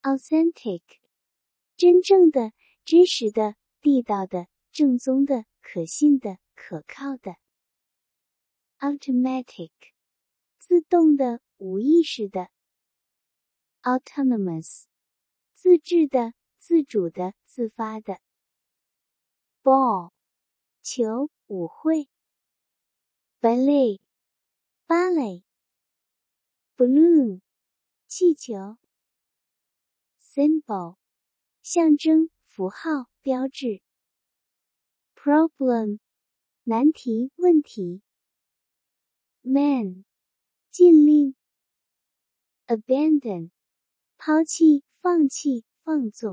authentic， 真正的、真实的、地道的、正宗的、可信的、可靠的。automatic， 自动的、无意识的。autonomous， 自治的、自主的、自发的。ball， 球、舞会。ballet， 芭蕾。balloon， 气球。symbol， 象征、符号、标志。problem， 难题、问题。man， 禁令。abandon， 抛弃、放弃、放纵。